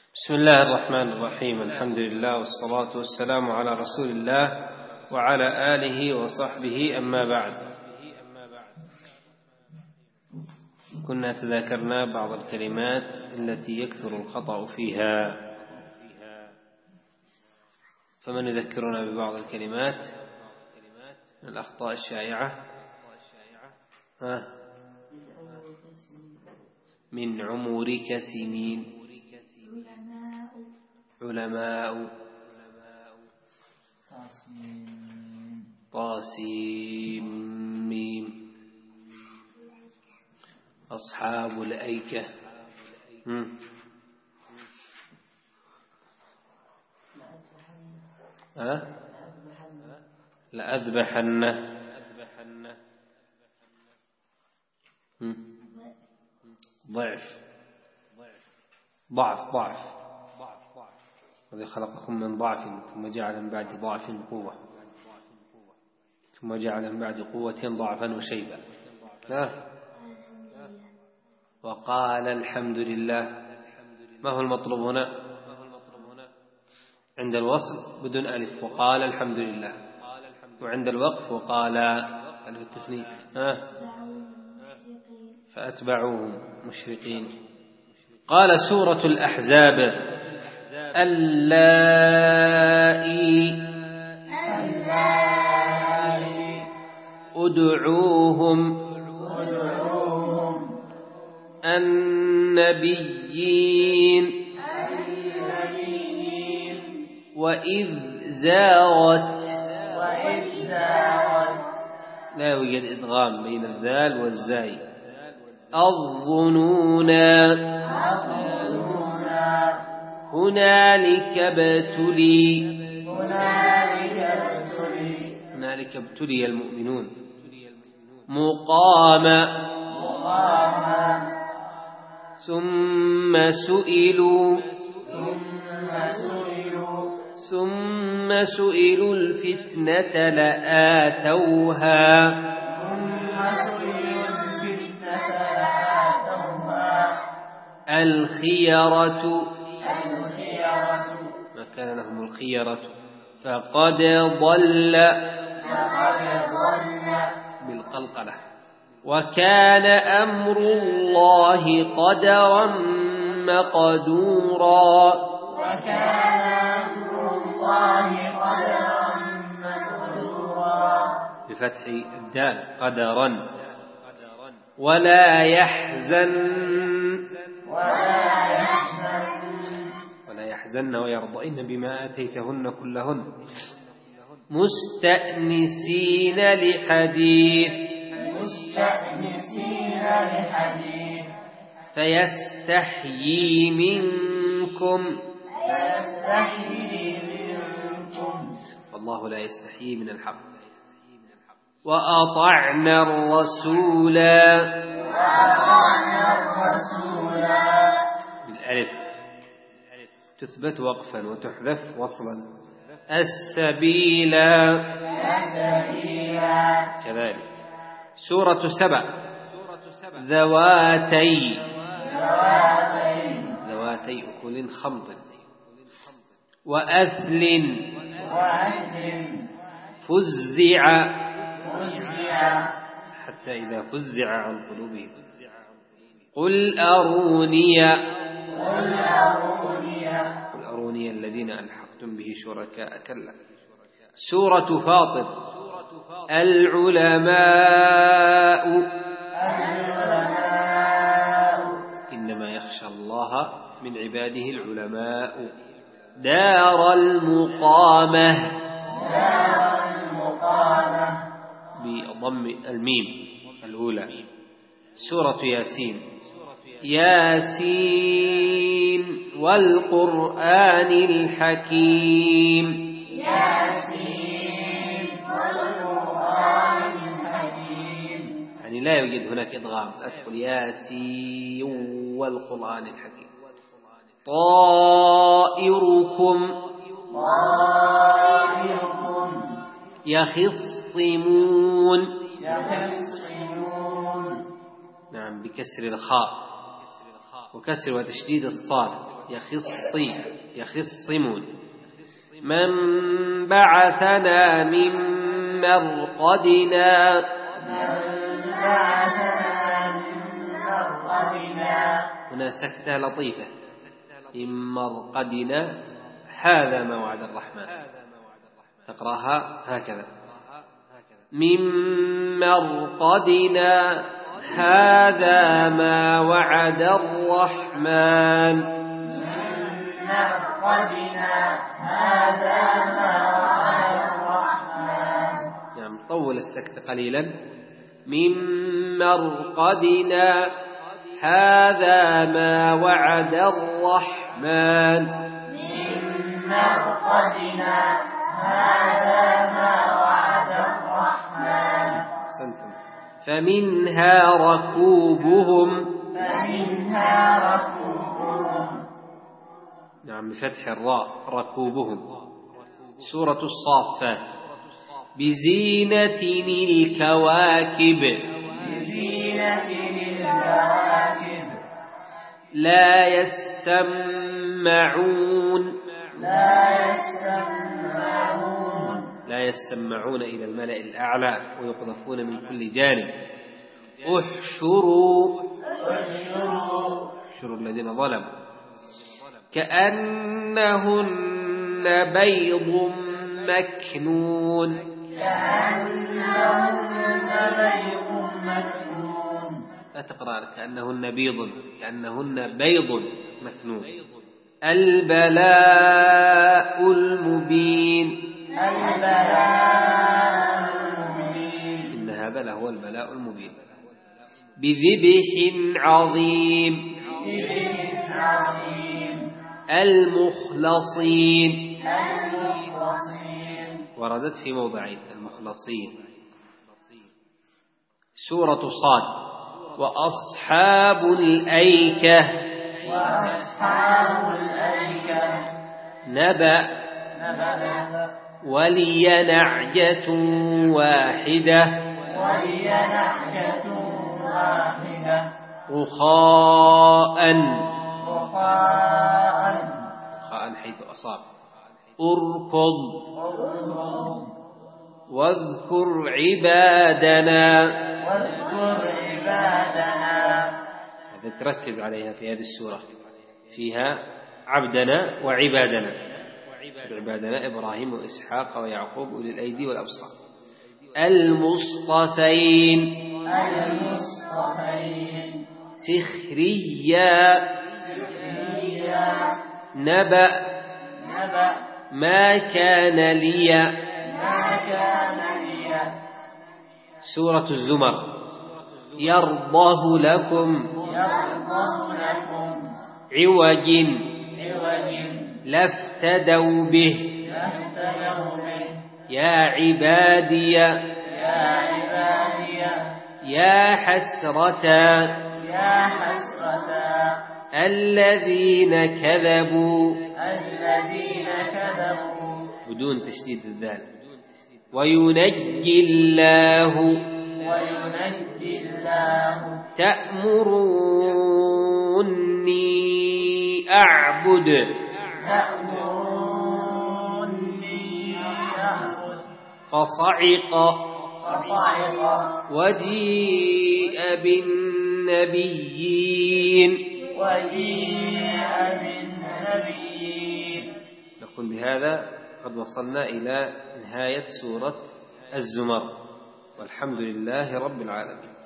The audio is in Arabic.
بسم الله الرحمن الرحيم. الحمد لله والصلاة والسلام على رسول الله وعلى آله وصحبه، أما بعد. كنا تذاكرنا بعض الكلمات التي يكثر الخطأ فيها، فمن يذكرنا ببعض الكلمات من الأخطاء الشائعة؟ من عمرك سنين، علماء، طاسيم ميم، أصحاب الأيكة، لأذبحن، ضعف الذي خلقكم من ضعف ثم جعل من بعد ضعف قوة، ثم جعل من بعد قوة ضعفا وشيبا. وقال الحمد لله. ما هو المطلوب هنا؟ عند الوصل بدون ألف وقال الحمد لله، وعند الوقف وقال ألف التثنية فأتبعوهم مشرقين. قال سورة الأحزاب: اللائي أدعوهم النبيين وإذ زاغت، لا يوجد إدغام بين الذال والزاي، الظنون، هنالك ابتلي المؤمنون، مقام، ثم سئلوا الفتنة لآتوها، الخيرة، ما كان لهم الخيرة، فقد ضل بالقلقلة، وكان أمر الله قدرا مقدورا، بفتح الدال قدرا. ولا يحزن ويرضين بما آتيتهن كلهن، مستأنسين لحديث، فيستحيي منكم، والله لا يستحيي من الحق. وأطعنا الرسول بالألف تثبت وقفا وتحذف وصلا، السبيل كذلك. سورة سبأ: ذواتي أكل خمط، وأثل، فزع، حتى إذا فزع عن قلوبهم، قل أروني الذين ألحقتم به شركاء، كلا. سورة فاطر: العلماء إنما يخشى الله من عباده العلماء، دار المقامة بضم الميم الأولى. سورة ياسين والقرآن الحكيم، يعني لا يوجد هناك إدغام، أدخل ياسين والقرآن الحكيم. طائركم يخصمون، نعم، بكسر الخاء وكسر وتشديد الصاد، يخصمون. من بعثنا من مرقدنا هنا سكتة لطيفة. من مرقدنا هذا ما وعد الرحمن، تقرأها هكذا. من مرقدنا هذا ما وعد الرحمن. نعم، طول السكت قليلا. من مرقدنا هذا ما وعد الرحمن. أحسنتم. فمنها ركوبهم. نعم، بفتح الراء ركوبهم. سورة الصافات. بزينة الكواكب. لا يسمعون إلى الملأ الأعلى ويقذفون من كل جانب. احشروا الذين ظلموا كأنهن بيض مكنون. لا تقرأ كأنهن بيض مكنون. البلاء المبين. إن هذا لهو البلاء المبين. بذبح عظيم. المخلصين. وردت في موضعين المخلصين. سورة صاد. وأصحاب الأيكة. نبأ ولي نعجة واحدة. رخاء حيث أصاب. أركض واذكر عبادنا. هذا تركز عليها في هذه السورة، فيها عبدنا وعبادنا. عبادنا إبراهيم وإسحاق ويعقوب أولي الأيدي والأبصار. المصطفين. سخريا. نبأ ما كان لي. سورة الزمر. يرضه لكم عوج لافتدوا به. يا عبادي يا حسرة الذين كذبوا بدون تشديد الذال. وينجي الله. تأمروني أعبد. فصعق وجيء بالنبيين. نقول بهذا قد وصلنا إلى نهاية سورة الزمر، والحمد لله رب العالمين.